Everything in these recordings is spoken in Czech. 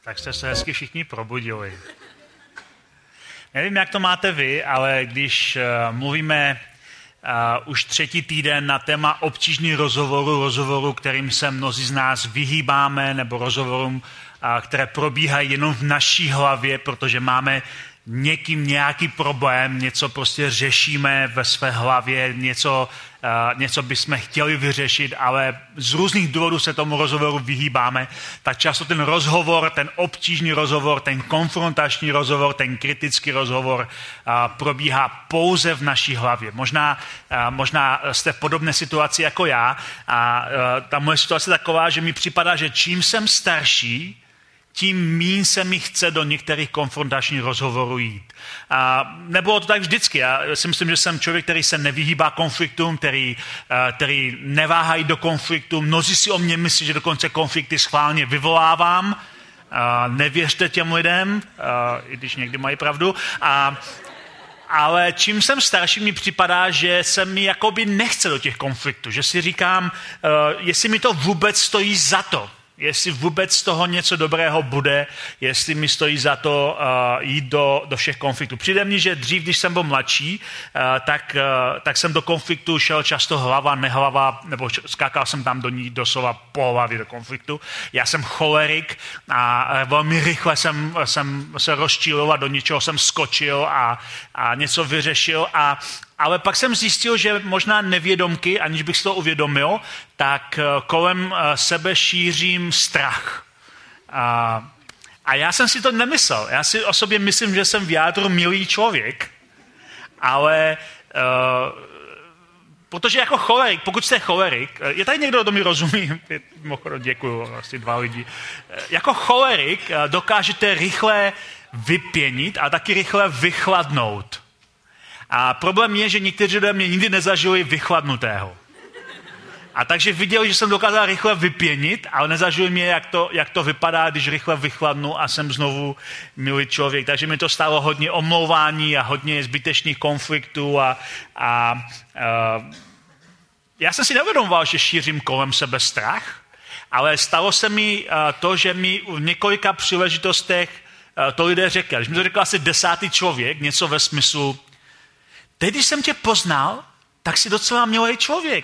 Tak jste se hezky všichni probudili. Nevím, jak to máte vy, ale když mluvíme už 3. týden na téma obtížných rozhovorů, kterým se mnozí z nás vyhýbáme, nebo rozhovorům, které probíhají jenom v naší hlavě, protože máme někým nějaký problém, něco prostě řešíme ve své hlavě, něco bychom chtěli vyřešit, ale z různých důvodů se tomu rozhovoru vyhýbáme, tak často ten rozhovor, ten obtížný rozhovor, ten konfrontační rozhovor, ten kritický rozhovor probíhá pouze v naší hlavě. Možná jste v podobné situaci jako já a ta moje situace je taková, že mi připadá, že čím jsem starší, tím míň se mi chce do některých konfrontačních rozhovorů jít. Nebylo to tak vždycky. Já si myslím, že jsem člověk, který se nevyhýbá konfliktům, který neváhá jít do konfliktu. Mnozí si o mě myslí, že dokonce konflikty schválně vyvolávám. Nevěřte těm lidem, i když někdy mají pravdu. Ale čím jsem starší, mi připadá, že se mi jakoby nechce do těch konfliktů. Že si říkám, jestli mi to vůbec stojí za to. Jestli vůbec z toho něco dobrého bude, jestli mi stojí za to jít do všech konfliktů. Přijde mně, že dřív, když jsem byl mladší, tak jsem do konfliktu šel často hlava, nehlava, nebo skákal jsem tam do ní doslova po hlavě do konfliktu. Já jsem cholerik a velmi rychle jsem se rozčílil a do něčeho jsem skočil a něco vyřešil ale pak jsem zjistil, že možná nevědomky, aniž bych si to uvědomil, tak kolem sebe šířím strach. A já jsem si to nemyslel. Já si o sobě myslím, že jsem v jádru milý člověk, ale protože jako cholerik, pokud jste cholerik, je tady někdo, kdo mi rozumí? Děkuju, asi 2 lidi. Jako cholerik dokážete rychle vypěnit a taky rychle vychladnout. A problém je, že někteří lidé mě nikdy nezažili vychladnutého. A takže viděli, že jsem dokázal rychle vypěnit, ale nezažili mě, jak to vypadá, když rychle vychladnu a jsem znovu milý člověk. Takže mi to stálo hodně omlouvání a hodně zbytečných konfliktů a já jsem si neuvědomoval, že šířím kolem sebe strach, ale stalo se mi to, že mi v několika příležitostech to lidé řekli. Když mi to řekl asi 10. člověk, něco ve smyslu: teď, když jsem tě poznal, tak jsi docela milý člověk.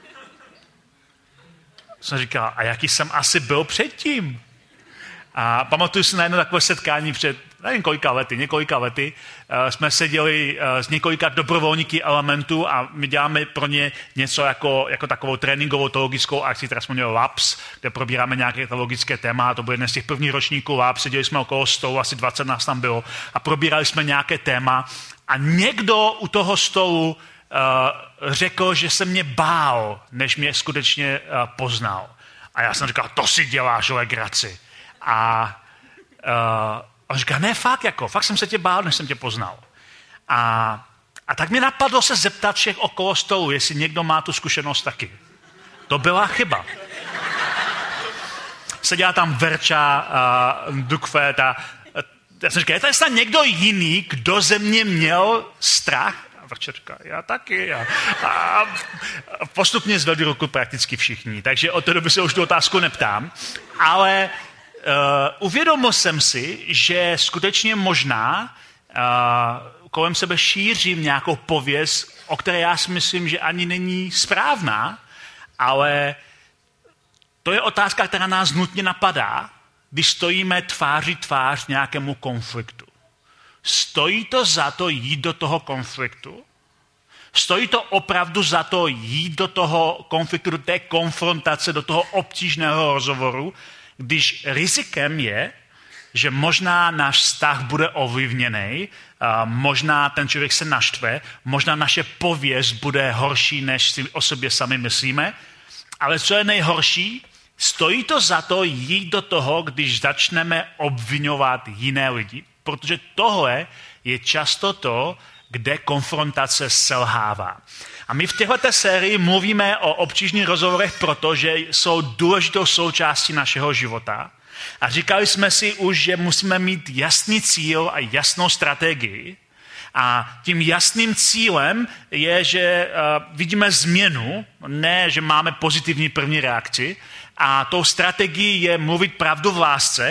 Jsem říkal, a jaký jsem asi byl předtím? A pamatuju si na jedno takové setkání před, nevím několika lety, jsme seděli s několika dobrovolníky Elementu a my děláme pro ně něco jako takovou tréninkovou teologickou akci, která jsme měli Labs, kde probíráme nějaké teologické téma, to byl jeden z těch prvních ročníků Labs, seděli jsme okolo stolu, asi 20 nás tam bylo a probírali jsme nějaké téma a někdo u toho stolu řekl, že se mě bál, než mě skutečně poznal. A já jsem říkal, to si děláš legraci. A on říká, ne, fakt jsem se tě bál, než jsem tě poznal. A tak mě napadlo se zeptat všech okolo stolu, jestli někdo má tu zkušenost taky. To byla chyba. Seděla tam Verča, Dukvet a já jsem říkal, je tady snad někdo jiný, kdo ze mě měl strach? A Verča říká, já taky. A postupně zvedli ruku prakticky všichni, takže od té doby se už tu otázku neptám. Ale uvědomil jsem si, že skutečně možná kolem sebe šířím nějakou pověst, o které já si myslím, že ani není správná, ale to je otázka, která nás nutně napadá, když stojíme tváří tvář nějakému konfliktu. Stojí to za to jít do toho konfliktu? Stojí to opravdu za to jít do toho konfliktu, do té konfrontace, do toho obtížného rozhovoru, když rizikem je, že možná náš vztah bude ovlivněný, možná ten člověk se naštve, možná naše pověst bude horší, než si o sobě sami myslíme, ale co je nejhorší, stojí to za to jít do toho, když začneme obvinovat jiné lidi, protože tohle je často to, kde konfrontace selhává. A my v této sérii mluvíme o obtížných rozhovorech, protože jsou důležitou součástí našeho života. A říkali jsme si už, že musíme mít jasný cíl a jasnou strategii. A tím jasným cílem je, že vidíme změnu, ne, že máme pozitivní první reakci. A tou strategií je mluvit pravdu v lásce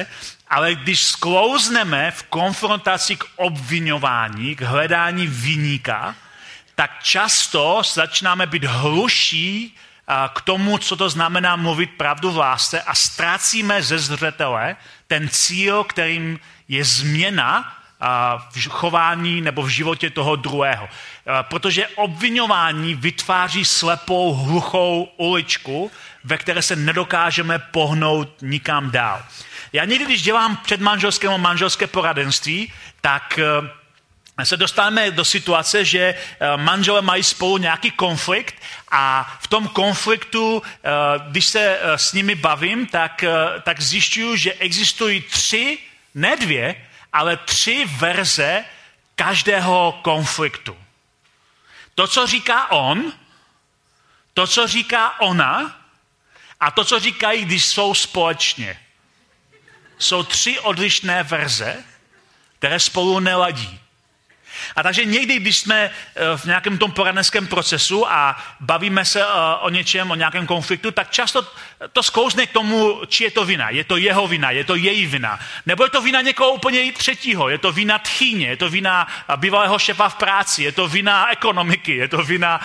Ale když sklouzneme v konfrontaci k obviňování, k hledání viníka, tak často začínáme být hluší k tomu, co to znamená mluvit pravdu v lásce a ztrácíme ze zřetele ten cíl, kterým je změna v chování nebo v životě toho druhého. Protože obviňování vytváří slepou, hluchou uličku, ve které se nedokážeme pohnout nikam dál. Já někdy, když dělám předmanželské a manželské poradenství, tak se dostáváme do situace, že manželé mají spolu nějaký konflikt a v tom konfliktu, když se s nimi bavím, tak zjišťuju, že existují 3, ne 2, ale 3 verze každého konfliktu. To, co říká on, to, co říká ona a to, co říkají, když jsou společně. Jsou 3 odlišné verze, které spolu neladí. A takže někdy, když jsme v nějakém tom poradenském procesu a bavíme se o něčem, o nějakém konfliktu, tak často to sklouzne k tomu, či je to vina. Je to jeho vina, je to její vina. Nebo je to vina někoho úplně třetího. Je to vina tchýně, je to vina bývalého šéfa v práci, je to vina ekonomiky, je to vina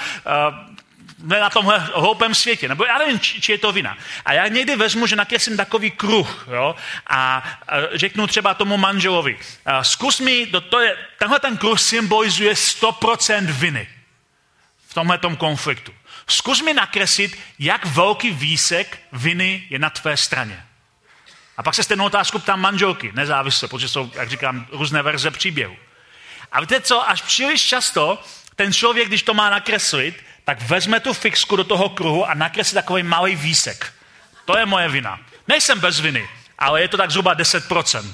na tomhle hloupém světě. Nebo já nevím, či je to vina. A já někdy vezmu, že nakreslím takový kruh, jo, a řeknu třeba tomu manželovi, zkus mi, tenhle ten kruh symbolizuje 100% viny v tomhletom konfliktu. Zkus mi nakreslit, jak velký výsek viny je na tvé straně. A pak se stejnou otázku ptám manželky, nezávisle, protože jsou, jak říkám, různé verze příběhu. A víte co, až příliš často ten člověk, když to má nakreslit, tak vezme tu fixku do toho kruhu a nakreslí takový malý výsek. To je moje vina. Nejsem bez viny, ale je to tak zhruba 10%.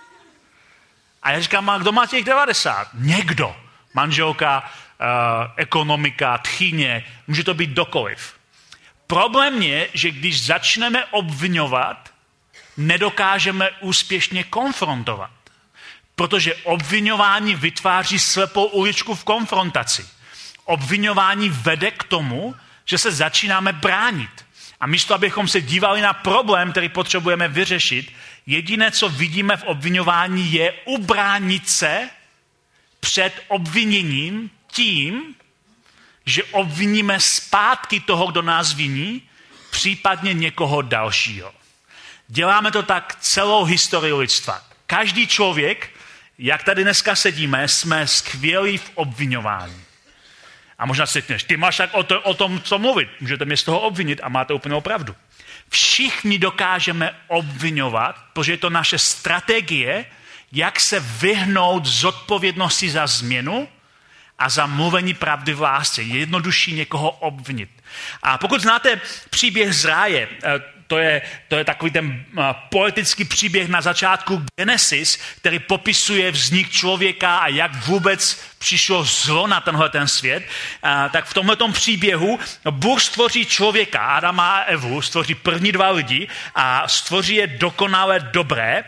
A já říkám, kdo má těch 90? Někdo. Manželka, ekonomika, tchýně, může to být kdokoliv. Problém je, že když začneme obviňovat, nedokážeme úspěšně konfrontovat. Protože obviňování vytváří slepou uličku v konfrontaci. Obviňování vede k tomu, že se začínáme bránit. A místo, abychom se dívali na problém, který potřebujeme vyřešit, jediné, co vidíme v obviňování, je ubránit se před obviněním tím, že obviníme zpátky toho, kdo nás viní, případně někoho dalšího. Děláme to tak celou historii lidstva. Každý člověk, jak tady dneska sedíme, jsme skvělí v obviňování. A možná si řekneš, ty máš tak o tom, co mluvit. Můžete mě z toho obvinit a máte úplnou pravdu. Všichni dokážeme obviňovat, protože je to naše strategie, jak se vyhnout zodpovědnosti za změnu a za mluvení pravdy v lásce. Je jednodušší někoho obvinit. A pokud znáte příběh z ráje, to je takový ten poetický příběh na začátku Genesis, který popisuje vznik člověka a jak vůbec přišlo zlo na tenhle ten svět. Tak v tomhletom příběhu Bůh stvoří člověka, Adama a Evu, stvoří první 2 lidi a stvoří je dokonale dobré.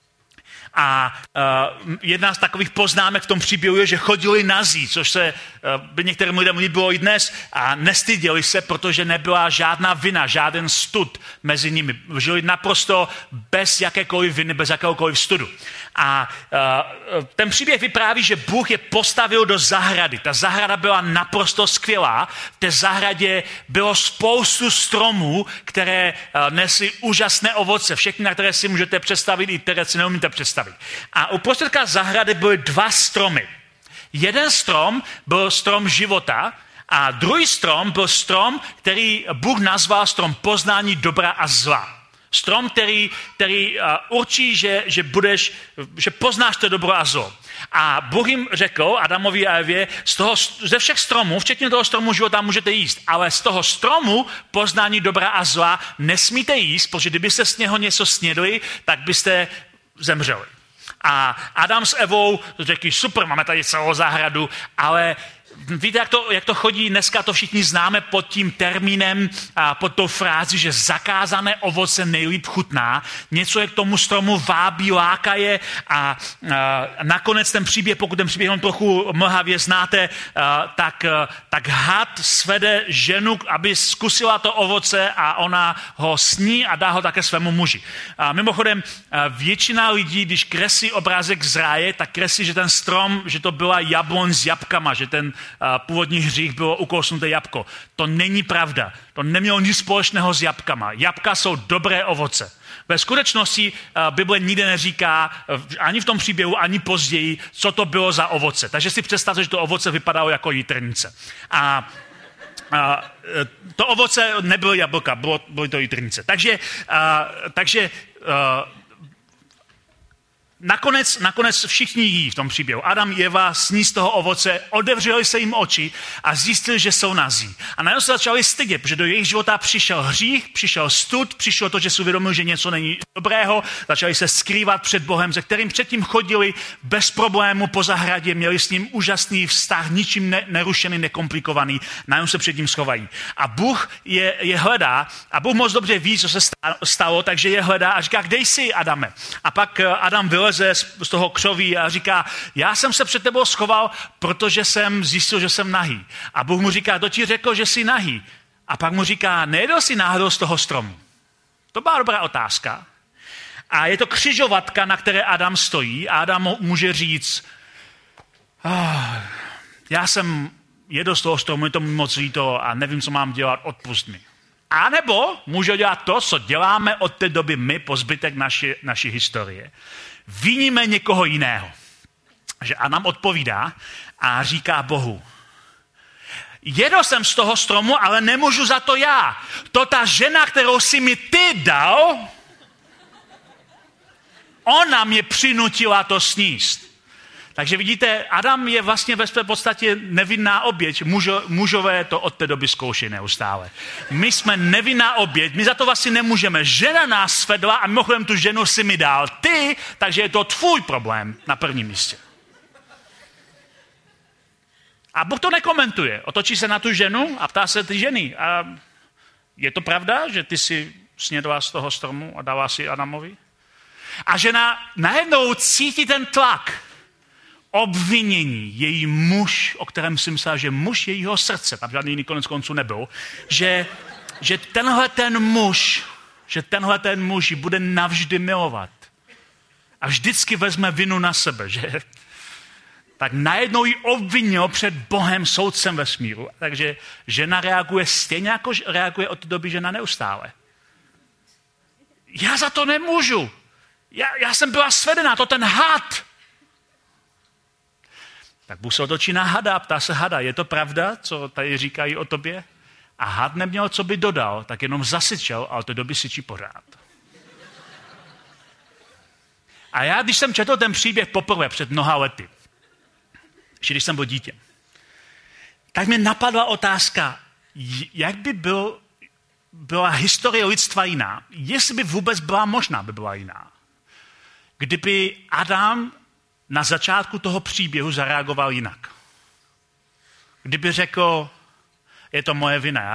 A jedna z takových poznámek v tom příběhu je, že chodili nazí, což se by některým lidem líbilo i dnes a nestyděli se, protože nebyla žádná vina, žádný stud mezi nimi. Žili naprosto bez jakékoliv viny, bez jakéhokoliv studu. A ten příběh vypráví, že Bůh je postavil do zahrady. Ta zahrada byla naprosto skvělá. V té zahradě bylo spoustu stromů, které nesly úžasné ovoce. Všechny, na které si můžete představit, i které si neumíte představit. A uprostřed zahrady byly 2 stromy. Jeden strom byl strom života a druhý strom byl strom, který Bůh nazval strom poznání dobra a zla. Strom, který určí, že poznáš to dobro a zlo. A Bůh jim řekl, Adamovi a Evě, ze všech stromů, včetně toho stromu života, můžete jíst, ale z toho stromu poznání dobra a zla nesmíte jíst, protože kdybyste z něho něco snědli, tak byste zemřeli. A Adam s Evou řekli, super, máme tady celou zahradu, ale víte, jak to chodí dneska, to všichni známe pod tím termínem, pod tou frází, že zakázané ovoce nejlíp chutná. Něco je k tomu stromu vábí, láká je a nakonec ten příběh, pokud ten příběh trochu mlhavě znáte, tak had svede ženu, aby zkusila to ovoce a ona ho sní a dá ho také svému muži. Mimochodem, většina lidí, když kreslí obrázek z ráje, tak kreslí, že ten strom, že to byla jabloň s jabkama, že ten původní hřích bylo ukousnuté jabko. To není pravda. To nemělo nic společného s jabkama. Jabka jsou dobré ovoce. Ve skutečnosti Bible nikde neříká, ani v tom příběhu, ani později, co to bylo za ovoce. Takže si představte, že to ovoce vypadalo jako jitrnice. A to ovoce nebylo jablka, byly to jitrnice. Takže nakonec všichni jí v tom příběhu. Adam, Eva sní z toho ovoce, otevřeli se jim oči a zjistili, že jsou nazí. A najednou se začali stydět, protože do jejich života přišel hřích, přišel stud, přišlo to, že si uvědomili, že něco není dobrého, začali se skrývat před Bohem, se kterým předtím chodili bez problému po zahradě, měli s ním úžasný vztah, ničím nerušený, nekomplikovaný, najednou se před ním schovají. A Bůh je hledá a Bůh moc dobře ví, co se stalo, takže je hledá a říká, kde jsi, Adame? A pak Adam vyleze z toho křoví a říká, já jsem se před tebou schoval, protože jsem zjistil, že jsem nahý. A Bůh mu říká, kdo ti řekl, že jsi nahý? A pak mu říká, nejedl jsi náhodou z toho stromu? To byla dobrá otázka. A je to křižovatka, na které Adam stojí a Adam může říct, já jsem jedl z toho stromu, je to moc líto a nevím, co mám dělat, odpust mi. A nebo může dělat to, co děláme od té doby my po zbytek naší historie. Viníme někoho jiného. Že Adam odpovídá a říká Bohu, jedl jsem z toho stromu, ale nemůžu za to já. To ta žena, kterou si mi ty dal, ona mě přinutila to sníst. Takže vidíte, Adam je vlastně ve své podstatě nevinná oběť. Mužové to od té doby zkouší neustále. My jsme nevinná oběť, my za to vlastně nemůžeme. Žena nás svedla a mimochodem tu ženu si mi dal ty, takže je to tvůj problém na prvním místě. A Bůh to nekomentuje. Otočí se na tu ženu a ptá se ty ženy. A je to pravda, že ty si snědla z toho stromu a dala si Adamovi? A žena najednou cítí ten tlak. Obvinění, její muž, o kterém si myslela, že muž jejího srdce, tam žádný jiný konec konců nebyl, že tenhle ten muž ji bude navždy milovat. A vždycky vezme vinu na sebe, že? Tak najednou ji obvinil před Bohem, soudcem vesmíru. Takže žena reaguje stejně, jako reaguje od té doby žena neustále. Já za to nemůžu. Já jsem byla svedena, to ten had. Tak Bůh se otočí na hada a ptá se hada, je to pravda, co tady říkají o tobě? A had neměl, co by dodal, tak jenom zasyčel, ale to doby syčí pořád. A já, když jsem četl ten příběh poprvé před mnoha lety, ještě když jsem byl dítě, tak mě napadla otázka, jak by byla historie lidstva jiná, jestli by vůbec byla možná, by byla jiná. Kdyby Adam na začátku toho příběhu zareagoval jinak. Kdyby řekl, je to moje vina,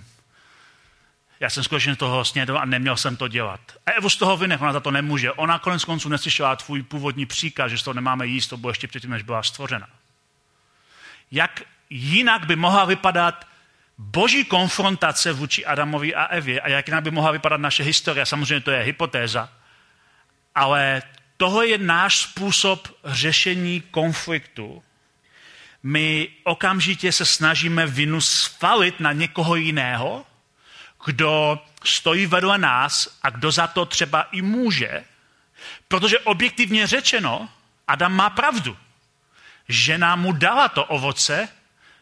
já jsem skutečně toho snědl a neměl jsem to dělat. A Evu z toho vynech, ona za to nemůže. Ona konec konců neslyšela tvůj původní příkaz, že z toho nemáme jíst, to bylo ještě předtím, než byla stvořena. Jak jinak by mohla vypadat boží konfrontace vůči Adamovi a Evě a jak jinak by mohla vypadat naše historie. Samozřejmě to je hypotéza, ale tohle je náš způsob řešení konfliktu. My okamžitě se snažíme vinu svalit na někoho jiného, kdo stojí vedle nás a kdo za to třeba i může, protože objektivně řečeno, Adam má pravdu. Žena mu dala to ovoce,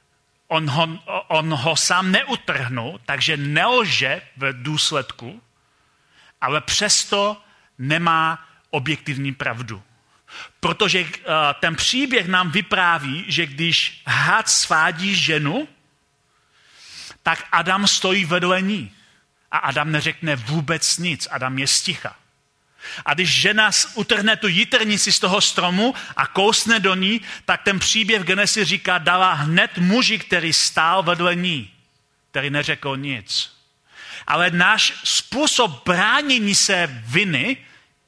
on ho sám neutrhnul, takže nelže v důsledku, ale přesto nemá objektivní pravdu. Protože ten příběh nám vypráví, že když had svádí ženu, tak Adam stojí vedle ní. A Adam neřekne vůbec nic. Adam je sticha. A když žena utrhne tu jitrnici z toho stromu a kousne do ní, tak ten příběh v Genesis říká, dala hned muži, který stál vedle ní, který neřekl nic. Ale náš způsob bránění se viny,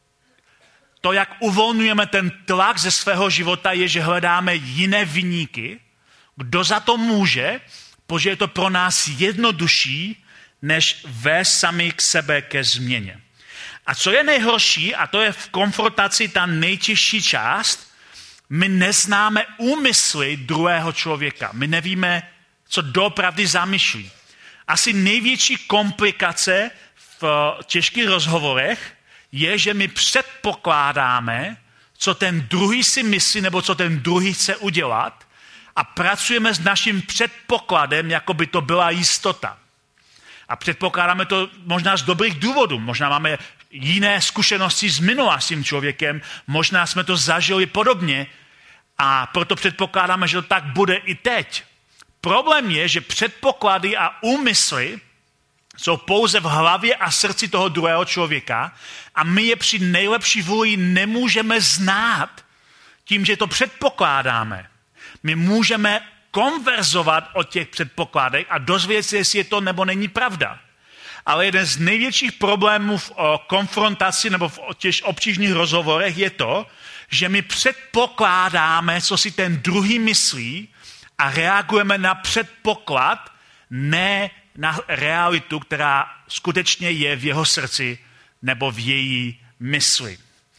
to, jak uvolňujeme ten tlak ze svého života, je, že hledáme jiné viníky, kdo za to může, protože je to pro nás jednodušší, než vést sami k sebe ke změně. A co je nejhorší, a to je v konfrontaci ta nejtěžší část, my neznáme úmysly druhého člověka. My nevíme, co doopravdy zamýšlí. Asi největší komplikace v těžkých rozhovorech je, že my předpokládáme, co ten druhý si myslí, nebo co ten druhý chce udělat a pracujeme s naším předpokladem, jako by to byla jistota. A předpokládáme to možná z dobrých důvodů. Možná máme jiné zkušenosti z minula s tím člověkem, možná jsme to zažili podobně a proto předpokládáme, že to tak bude i teď. Problém je, že předpoklady a úmysly jsou pouze v hlavě a srdci toho druhého člověka a my je při nejlepší vůli nemůžeme znát tím, že to předpokládáme. My můžeme konverzovat o těch předpokladech a dozvědět se, jestli je to nebo není pravda. Ale jeden z největších problémů v konfrontaci nebo v těch obtížných rozhovorech je to, že my předpokládáme, co si ten druhý myslí a reagujeme na předpoklad, ne na realitu, která skutečně je v jeho srdci nebo v její mysli.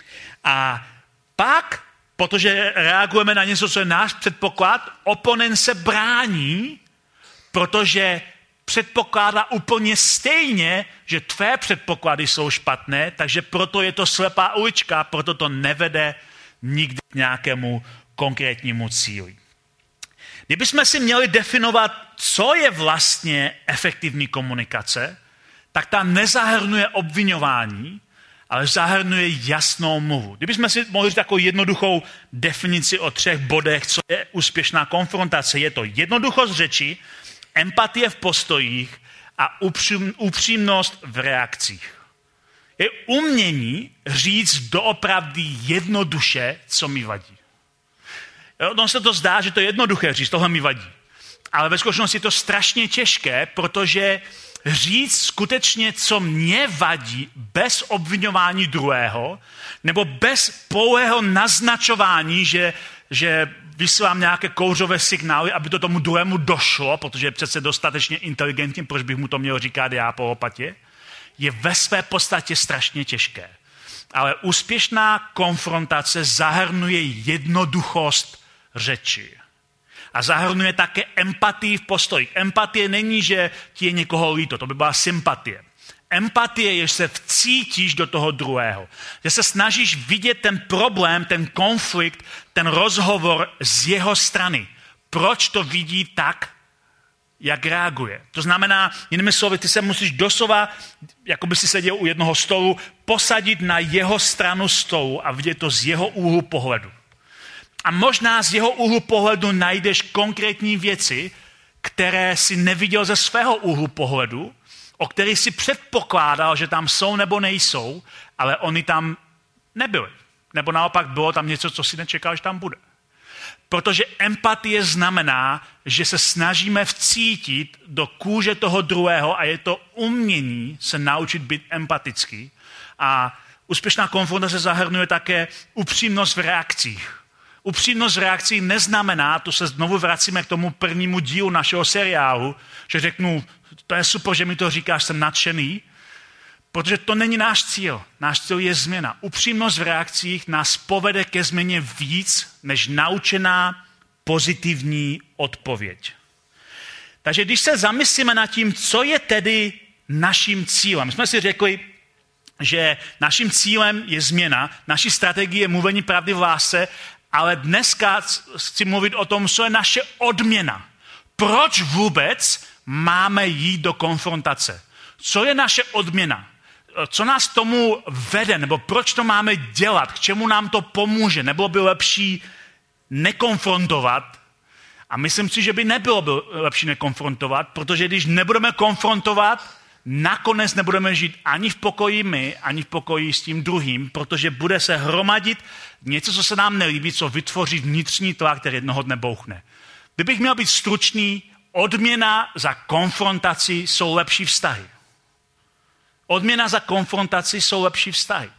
A pak, protože reagujeme na něco, co je náš předpoklad, oponent se brání, protože předpokládá úplně stejně, že tvé předpoklady jsou špatné, takže proto je to slepá ulička, proto to nevede nikdy k nějakému konkrétnímu cíli. Kdybychom si měli definovat, co je vlastně efektivní komunikace, tak ta nezahrnuje obviňování, ale zahrnuje jasnou mluvu. Kdybychom si mohli říct takovou jednoduchou definici o 3 bodech, co je úspěšná konfrontace, je to jednoduchost řeči, empatie v postojích a upřímnost v reakcích. Je umění říct doopravdy jednoduše, co mi vadí. Ono se to zdá, že to je jednoduché říct, tohle mi vadí. Ale ve skutečnosti je to strašně těžké, protože říct skutečně, co mě vadí, bez obviňování druhého, nebo bez pouhého naznačování, že vysílám nějaké kouřové signály, aby to tomu druhému došlo, protože je přece dostatečně inteligentní, proč bych mu to měl říkat já po lopatě, je ve své podstatě strašně těžké. Ale úspěšná konfrontace zahrnuje jednoduchost řeči. A zahrnuje také empatii v postojích. Empatie není, že ti je někoho líto, to by byla sympatie. Empatie je, že se vcítíš do toho druhého. Že se snažíš vidět ten problém, ten konflikt, ten rozhovor z jeho strany. Proč to vidí tak, jak reaguje. To znamená, jinými slovy, ty se musíš doslova, jako by si seděl u jednoho stolu, posadit na jeho stranu stolu a vidět to z jeho úhlu pohledu. A možná z jeho úhlu pohledu najdeš konkrétní věci, které si neviděl ze svého úhlu pohledu, o kterých si předpokládal, že tam jsou nebo nejsou, ale oni tam nebyli. Nebo naopak bylo tam něco, co si nečekal, že tam bude. Protože empatie znamená, že se snažíme vcítit do kůže toho druhého a je to umění se naučit být empatický. A úspěšná konfrontace zahrnuje také upřímnost v reakcích. Upřímnost v reakcích neznamená, to se znovu vracíme k tomu prvnímu dílu našeho seriálu, že řeknu, to je super, že mi to říkáš, jsem nadšený, protože to není náš cíl. Náš cíl je změna. Upřímnost v reakcích nás povede ke změně víc, než naučená pozitivní odpověď. Takže když se zamyslíme nad tím, co je tedy naším cílem. My jsme si řekli, že naším cílem je změna, naší strategie je mluvení pravdy v lásce, ale dneska chci mluvit o tom, co je naše odměna. Proč vůbec máme jít do konfrontace? Co je naše odměna? Co nás tomu vede? Nebo proč to máme dělat? K čemu nám to pomůže? Nebylo by lepší nekonfrontovat? A myslím si, že by nebylo lepší nekonfrontovat, protože když nebudeme konfrontovat, nakonec nebudeme žít ani v pokoji my, ani v pokoji s tím druhým, protože bude se hromadit něco, co se nám nelíbí, co vytvoří vnitřní tlak, který jednoho dne bouchne. Kdybych měl být stručný, odměna za konfrontaci jsou lepší vztahy. Odměna za konfrontaci jsou lepší vztahy.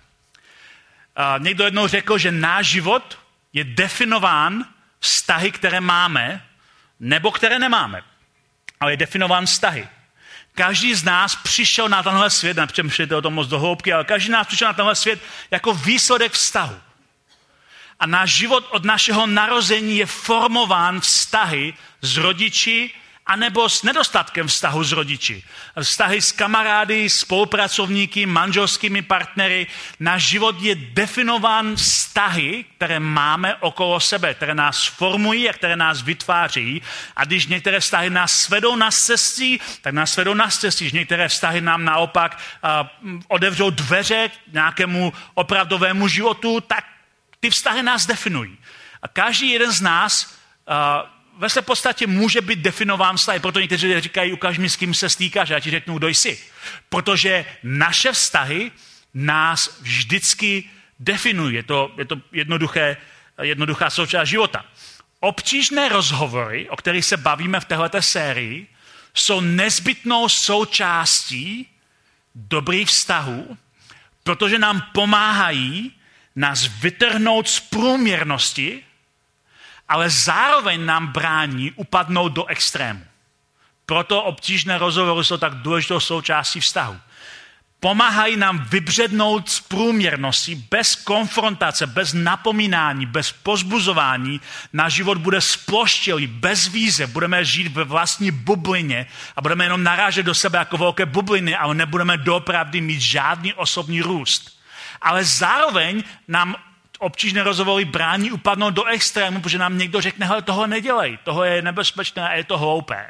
Někdo jednou řekl, že náš život je definován vztahy, které máme, nebo které nemáme. Ale je definován vztahy. Každý z nás přišel na tenhle svět, nepřemýšlejte o tom moc do hloubky, ale každý z nás přišel na tenhle svět jako výsledek vztahu. A náš život od našeho narození je formován vztahy s rodiči, anebo s nedostatkem vztahu s rodiči. Vztahy s kamarády, spolupracovníky, manželskými partnery. Náš život je definován vztahy, které máme okolo sebe, které nás formují a které nás vytváří. A když některé vztahy nás svedou na cestí, tak nás svedou na cestí. Když některé vztahy nám naopak otevřou dveře k nějakému opravdovému životu, tak ty vztahy nás definují. A každý jeden z nás ve své podstatě může být definován vztahy, proto někteří říkají, ukaž mi, s kým se stýkáš, já ti řeknu, kdo jsi. Protože naše vztahy nás vždycky definují. Je to jednoduchá součást života. Obtížné rozhovory, o kterých se bavíme v téhleté sérii, jsou nezbytnou součástí dobrých vztahů, protože nám pomáhají nás vytrhnout z průměrnosti, ale zároveň nám brání upadnout do extrému. Proto obtížné rozhovory jsou tak důležitou součástí vztahu. Pomáhají nám vybřednout z průměrnosti, bez konfrontace, bez napomínání, bez pozbuzování. Náš život bude sploštělý, bez výzev, budeme žít ve vlastní bublině a budeme jenom narážet do sebe jako velké bubliny, ale nebudeme doopravdy mít žádný osobní růst. Ale zároveň nám obtížné rozhovory brání upadnout do extrému, protože nám někdo řekne, hele, tohle nedělej, tohle je nebezpečné a je to hloupé.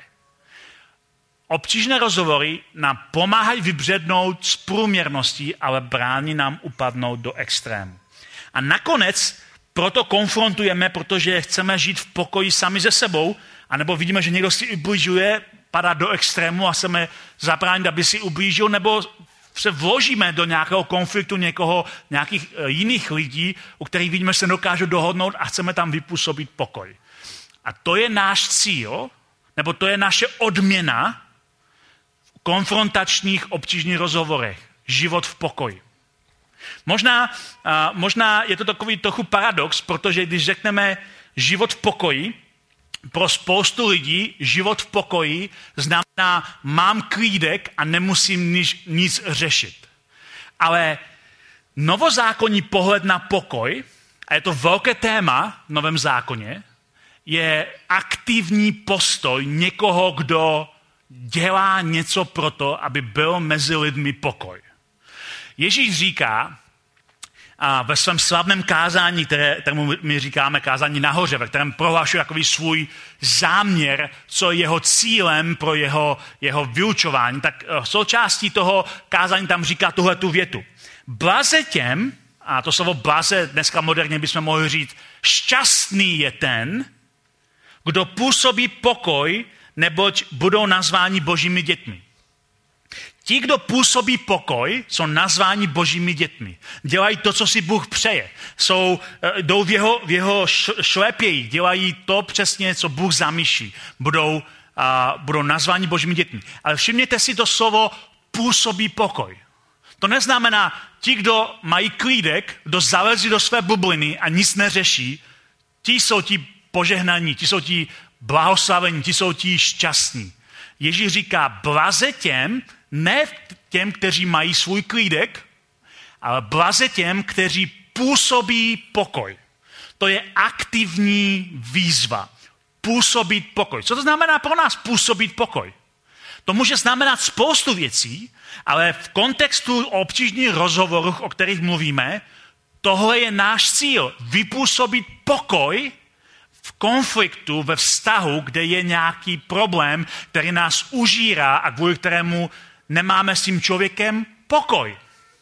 Obtížné rozhovory nám pomáhají vybřednout z průměrnosti, ale brání nám upadnout do extrému. A nakonec proto konfrontujeme, protože chceme žít v pokoji sami se sebou, anebo vidíme, že někdo si ubližuje, padá do extrému a chceme zabránit, aby si ublížil, nebo se vložíme do nějakého konfliktu nějakých jiných lidí, u kterých vidíme, že se dokážou dohodnout a chceme tam vypůsobit pokoj. A to je náš cíl, nebo to je naše odměna v konfrontačních obtížných rozhovorech. Život v pokoji. Možná je to takový trochu paradox, protože když řekneme život v pokoji, pro spoustu lidí život v pokoji znamená mám klídek a nemusím nic řešit. Ale novozákonní pohled na pokoj, a je to velké téma v Novém zákoně, je aktivní postoj někoho, kdo dělá něco pro to, aby byl mezi lidmi pokoj. Ježíš říká a ve svém slavném kázání, kterému my říkáme kázání nahoře, ve kterém prohlašuje takový svůj záměr, co je jeho cílem pro jeho vyučování, tak součástí toho kázání tam říká tuhletu větu. Blaze těm, a to slovo blaze dneska moderně bychom mohli říct, šťastný je ten, kdo působí pokoj, neboť budou nazváni božími dětmi. Ti, kdo působí pokoj, jsou nazváni božími dětmi. Dělají to, co si Bůh přeje. Jdou v jeho šlépěji, dělají to přesně, co Bůh zamýšlí. Budou nazváni božími dětmi. Ale všimněte si to slovo působí pokoj. To neznamená ti, kdo mají klídek, kdo zalezí do své bubliny a nic neřeší, ti jsou ti požehnaní, ti jsou ti blahoslavení, ti jsou ti šťastní. Ježíš říká, blaze těm, ne těm, kteří mají svůj klídek, ale blaze těm, kteří působí pokoj. To je aktivní výzva. Působit pokoj. Co to znamená pro nás působit pokoj? To může znamenat spoustu věcí, ale v kontextu obtížných rozhovorů, o kterých mluvíme, tohle je náš cíl. Vypůsobit pokoj v konfliktu, ve vztahu, kde je nějaký problém, který nás užírá a kvůli kterému nemáme s tím člověkem pokoj.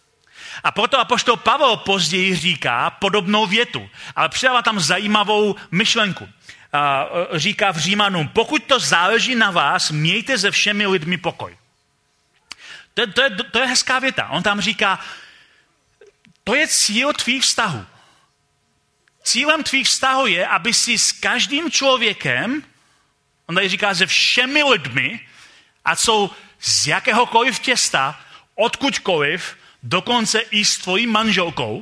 A proto apoštol Pavel později říká podobnou větu, ale přidává tam zajímavou myšlenku. Říká v Římanům, pokud to záleží na vás, mějte se všemi lidmi pokoj. To je hezká věta. On tam říká, to je cíl tvých vztahů. Cílem tvých vztahů je, aby si s každým člověkem, on tady říká, se všemi lidmi, a jsou z jakéhokoliv těsta, odkudkoliv, dokonce i s tvojí manželkou,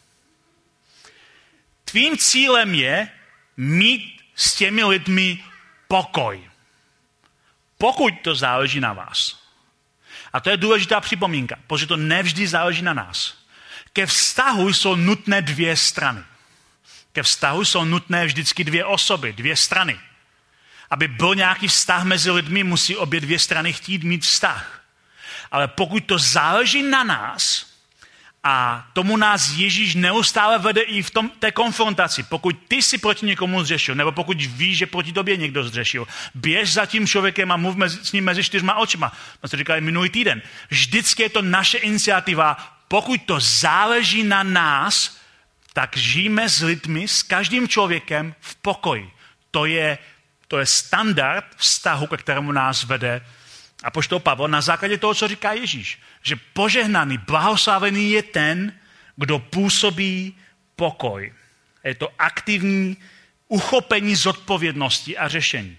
tvým cílem je mít s těmi lidmi pokoj. Pokud to záleží na vás. A to je důležitá připomínka, protože to nevždy záleží na nás. Ke vztahu jsou nutné dvě strany. Ke vztahu jsou nutné vždycky dvě osoby, dvě strany. Aby byl nějaký vztah mezi lidmi, musí obě dvě strany chtít mít vztah. Ale pokud to záleží na nás, a tomu nás Ježíš neustále vede i v té konfrontaci. Pokud ty si proti někomu zřešil, nebo pokud víš, že proti tobě někdo zřešil, běž za tím člověkem a mluv s ním mezi 4 očima. To říkali minulý týden. Vždycky je to naše iniciativa. Pokud to záleží na nás, tak žijeme s lidmi, s každým člověkem v pokoji. To je standard vztahu, ke kterému nás vede apoštol Pavel na základě toho, co říká Ježíš. Že požehnaný, blahoslavený je ten, kdo působí pokoj. Je to aktivní uchopení zodpovědnosti a řešení.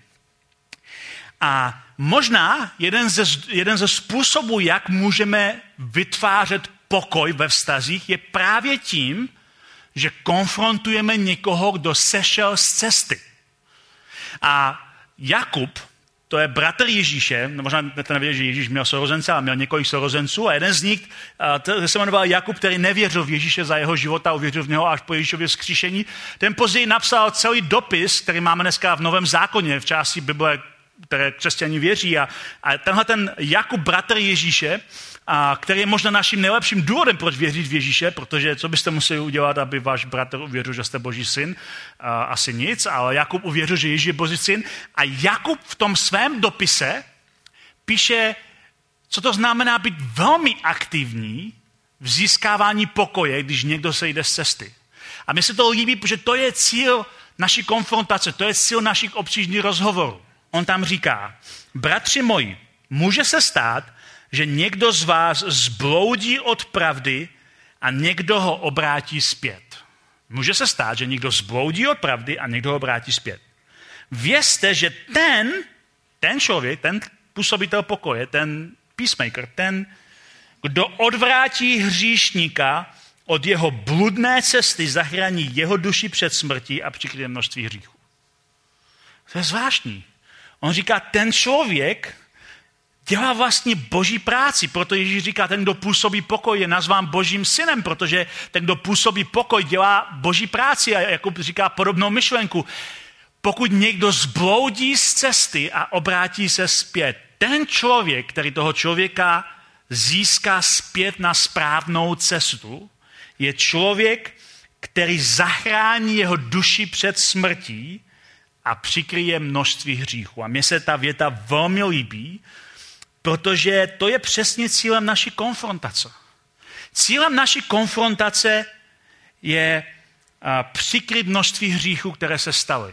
A možná jeden ze způsobů, jak můžeme vytvářet pokoj ve vztazích, je právě tím, že konfrontujeme někoho, kdo sešel z cesty. A Jakub, to je bratr Ježíše, možná nevěděl, že Ježíš měl sourozence, ale měl několik sourozenců a jeden z nich se jmenoval Jakub, který nevěřil v Ježíše za jeho života, uvěřil v něho až po Ježíšově vzkříšení. Ten později napsal celý dopis, který máme dneska v Novém zákoně, v části Bible, které křesťané věří. A tenhle ten Jakub, bratr Ježíše, který je možná naším nejlepším důvodem, proč věřit v Ježíše, protože co byste museli udělat, aby váš bratr uvěřil, že jste Boží syn? Asi nic, ale Jakub uvěřil, že Ježíš je Boží syn. A Jakub v tom svém dopise píše, co to znamená být velmi aktivní v získávání pokoje, když někdo se jde z cesty. A mně se to líbí, protože to je cíl naší konfrontace, to je cíl našich obtížných rozhovorů. On tam říká, bratři moji, může se stát, že někdo z vás zbloudí od pravdy a někdo ho obrátí zpět. Může se stát, že někdo zbloudí od pravdy a někdo ho obrátí zpět. Vězte, že ten člověk, ten působitel pokoje, ten peacemaker, ten, kdo odvrátí hříšníka od jeho bludné cesty, zachrání jeho duši před smrtí a přikryje množství hříchů. To je zvláštní. On říká, ten člověk dělá vlastně boží práci, proto Ježíš říká, ten, kdo působí pokoj, je nazván božím synem, protože ten, kdo působí pokoj, dělá boží práci a Jakub říká podobnou myšlenku. Pokud někdo zbloudí z cesty a obrátí se zpět, ten člověk, který toho člověka získá zpět na správnou cestu, je člověk, který zachrání jeho duši před smrtí a přikryje množství hříchů. A mně se ta věta velmi líbí, protože to je přesně cílem naší konfrontace. Cílem naší konfrontace je přikryt množství hříchů, které se staly.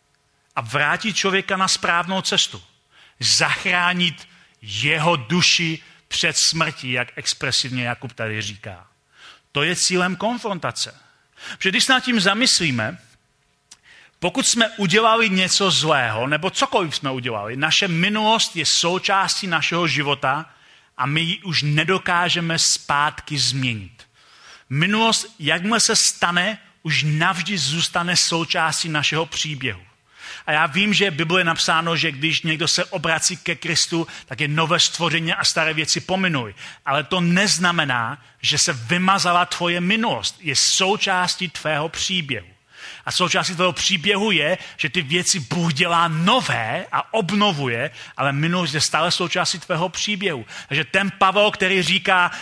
A vrátit člověka na správnou cestu. Zachránit jeho duši před smrtí, jak expresivně Jakub tady říká. To je cílem konfrontace. Protože když se nad tím zamyslíme, pokud jsme udělali něco zlého, nebo cokoliv jsme udělali, naše minulost je součástí našeho života a my ji už nedokážeme zpátky změnit. Minulost, jakmile se stane, už navždy zůstane součástí našeho příběhu. A já vím, že v Bibli je napsáno, že když někdo se obrací ke Kristu, tak je nové stvoření a staré věci pominují. Ale to neznamená, že se vymazala tvoje minulost. Je součástí tvého příběhu. A součástí tvého příběhu je, že ty věci Bůh dělá nové a obnovuje, ale minulost je stále součástí tvého příběhu. Takže ten Pavel, který říká,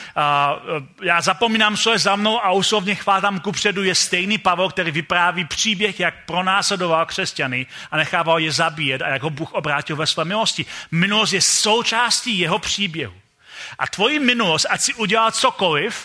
já zapomínám, co je za mnou a usilovně chvátám kupředu, je stejný Pavel, který vypráví příběh, jak pronásledoval křesťany a nechával je zabíjet a jak ho Bůh obrátil ve své milosti. Minulost je součástí jeho příběhu. A tvoji minulost, ať si udělal cokoliv,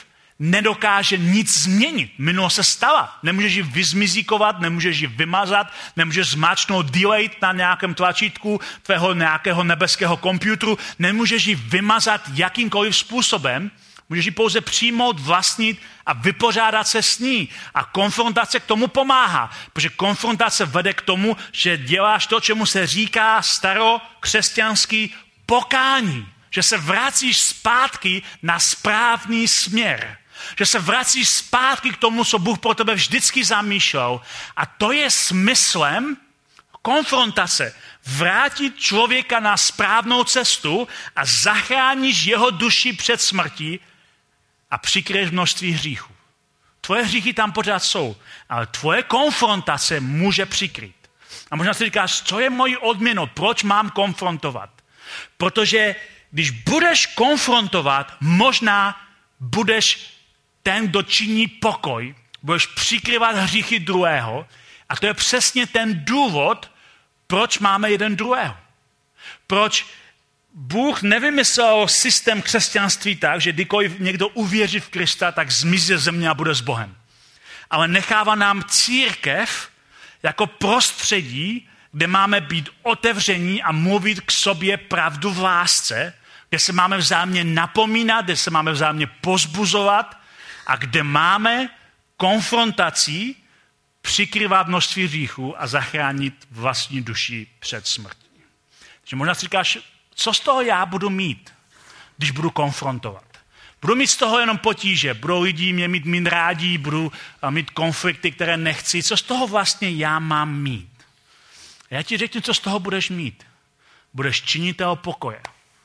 nedokáže nic změnit. Minulost se stala. Nemůžeš ji vyzmizíkovat, nemůžeš ji vymazat, nemůžeš zmáčknout delete na nějakém tlačítku tvého nějakého nebeského komputeru, nemůžeš ji vymazat jakýmkoliv způsobem, můžeš ji pouze přijmout, vlastnit a vypořádat se s ní. A konfrontace k tomu pomáhá, protože konfrontace vede k tomu, že děláš to, čemu se říká starokřesťanský pokání. Že se vracíš zpátky na správný směr. Že se vracíš zpátky k tomu, co Bůh pro tebe vždycky zamýšlel. A to je smyslem konfrontace. Vrátit člověka na správnou cestu a zachráníš jeho duši před smrtí a přikryješ množství hříchů. Tvoje hříchy tam pořád jsou, ale tvoje konfrontace může přikryt. A možná si říkáš, co je mojí odměnou, proč mám konfrontovat? Protože když budeš konfrontovat, možná budeš ten, kdo činí pokoj, budeš přikryvat hříchy druhého a to je přesně ten důvod, proč máme jeden druhého. Proč Bůh nevymyslel systém křesťanství tak, že kdykoliv někdo uvěří v Krista, tak zmizí ze země a bude s Bohem. Ale nechává nám církev jako prostředí, kde máme být otevření a mluvit k sobě pravdu v lásce, kde se máme vzájemně napomínat, kde se máme vzájemně pozbuzovat a kde máme konfrontací přikryvat množství hříchů a zachránit vlastní duši před smrtí. Takže možná si říkáš, co z toho já budu mít, když budu konfrontovat? Budu mít z toho jenom potíže, budou lidi mě mít méně rádi, budu mít konflikty, které nechci. Co z toho vlastně já mám mít? Já ti řeknu, co z toho budeš mít. Budeš činitel pokoje.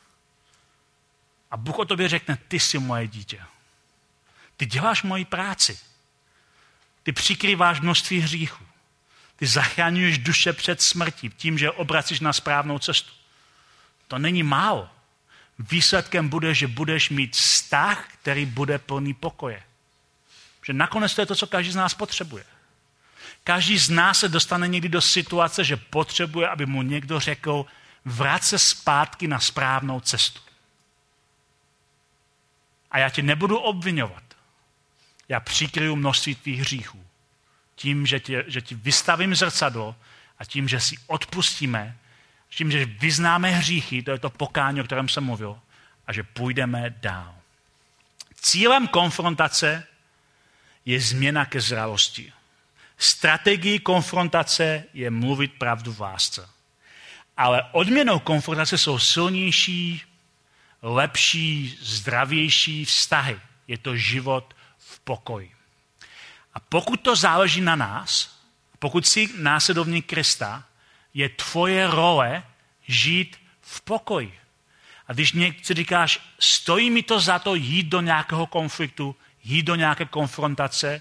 A Bůh o tobě řekne, ty jsi moje dítě. Ty děláš moji práci. Ty přikrýváš množství hříchů. Ty zachraňuješ duše před smrtí tím, že obracíš na správnou cestu. To není málo. Výsledkem bude, že budeš mít vztah, který bude plný pokoje. Že nakonec to je to, co každý z nás potřebuje. Každý z nás se dostane někdy do situace, že potřebuje, aby mu někdo řekl, vrať se zpátky na správnou cestu. A já tě nebudu obvinovat. Já přikryju množství tvých hříchů. Tím, že ti vystavím zrcadlo a tím, že si odpustíme, tím, že vyznáme hříchy, to je to pokání, o kterém jsem mluvil, a že půjdeme dál. Cílem konfrontace je změna ke zralosti. Strategií konfrontace je mluvit pravdu v lásce. Ale odměnou konfrontace jsou silnější, lepší, zdravější vztahy. Je to život v pokoji. A pokud to záleží na nás, pokud jsi následovník Krista, je tvoje role žít v pokoji. A když si říkáš, stojí mi to za to jít do nějakého konfliktu, jít do nějaké konfrontace,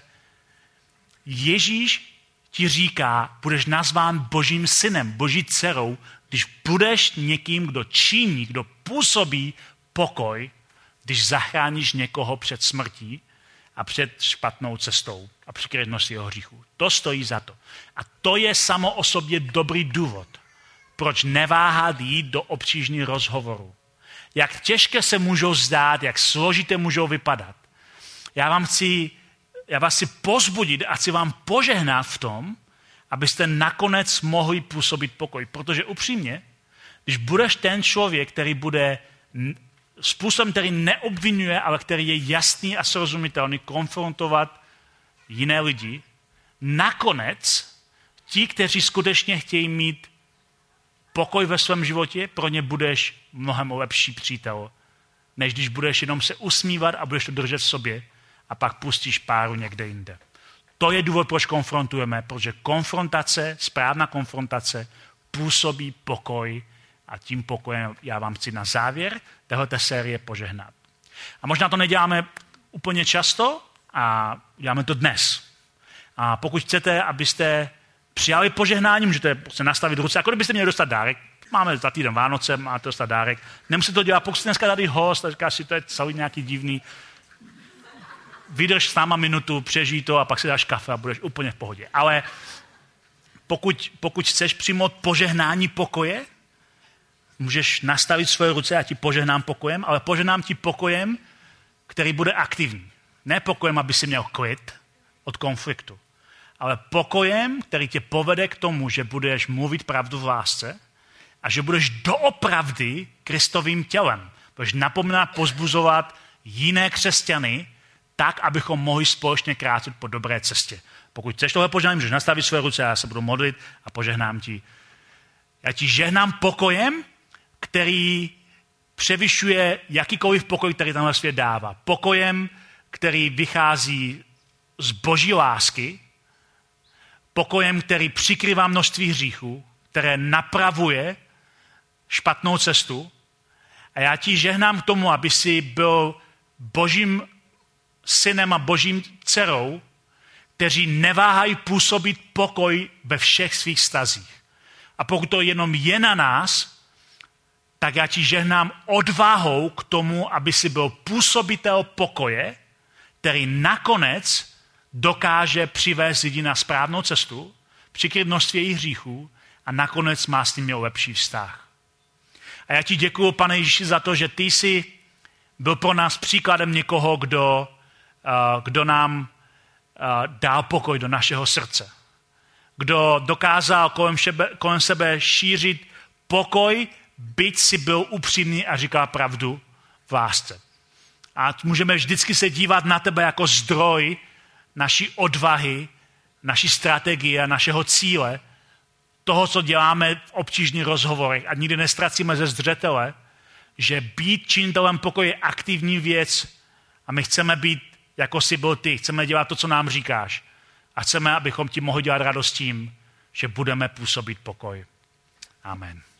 Ježíš ti říká, budeš nazván Božím synem, Boží dcerou, když budeš někým, kdo činí, kdo působí pokoj, když zachráníš někoho před smrtí a před špatnou cestou a přikrytnost jeho hříchů. To stojí za to. A to je samo o sobě dobrý důvod, proč neváhat jít do obtížných rozhovorů. Jak těžké se můžou zdát, jak složité můžou vypadat. Já vás chci pozbudit a chci vám požehnat v tom, abyste nakonec mohli působit pokoj. Protože upřímně, když budeš ten člověk, který bude způsobem, který neobvinuje, ale který je jasný a srozumitelný, konfrontovat jiné lidi, nakonec ti, kteří skutečně chtějí mít pokoj ve svém životě, pro ně budeš mnohem lepší přítel, než když budeš jenom se usmívat a budeš to držet v sobě a pak pustíš páru někde jinde. To je důvod, proč konfrontujeme, protože konfrontace, správná konfrontace působí pokoj a tím pokojem já vám chci na závěr téhleté série požehnat. A možná to neděláme úplně často a děláme to dnes. A pokud chcete, abyste přijali požehnání, můžete prostě nastavit ruce, jako kdybyste měli dostat dárek. Máme za týden Vánoce, máte dostat dárek. Nemusíte to dělat, pokud jste dneska tady host a říkáš si, to je celý nějaký divný. Vydrž s náma minutu, přežij to a pak si dáš kafe a budeš úplně v pohodě. Ale pokud chceš přijmout požehnání pokoje, můžeš nastavit svoje ruce a ti požehnám pokojem, ale požehnám ti pokojem, který bude aktivní. Ne pokojem, aby si měl klid od konfliktu, ale pokojem, který tě povede k tomu, že budeš mluvit pravdu v lásce a že budeš doopravdy Kristovým tělem. Budeš napomínat, pozbuzovat jiné křesťany tak, abychom mohli společně kráčet po dobré cestě. Pokud chceš tohle požehnat, můžeš nastavit své ruce, já se budu modlit a požehnám ti. Já ti žehnám pokojem, který převyšuje jakýkoliv pokoj, který tenhle svět dává. Pokojem, který vychází z boží lásky, pokojem, který přikrývá množství hříchů, které napravuje špatnou cestu. A já ti žehnám k tomu, aby jsi byl božím synem a božím dcerou, kteří neváhají působit pokoj ve všech svých vztazích. A pokud to jenom je na nás, tak já ti žehnám odvahou k tomu, aby si byl působitel pokoje, který nakonec dokáže přivést lidi na správnou cestu, přikryt množství jejich hříchů a nakonec má s nimi lepší vztah. A já ti děkuju, Pane Ježíši, za to, že ty jsi byl pro nás příkladem někoho, kdo nám dal pokoj do našeho srdce. Kdo dokázal kolem sebe šířit pokoj, byť si byl upřímný a říkal pravdu v lásce. A můžeme vždycky se dívat na tebe jako zdroj naší odvahy, naší strategie a našeho cíle, toho, co děláme v obtížných rozhovorech a nikdy nestracíme ze zřetele, že být činitelem pokoje je aktivní věc a my chceme být, jako jsi byl ty, chceme dělat to, co nám říkáš a chceme, abychom ti mohli dělat radost tím, že budeme působit pokoj. Amen.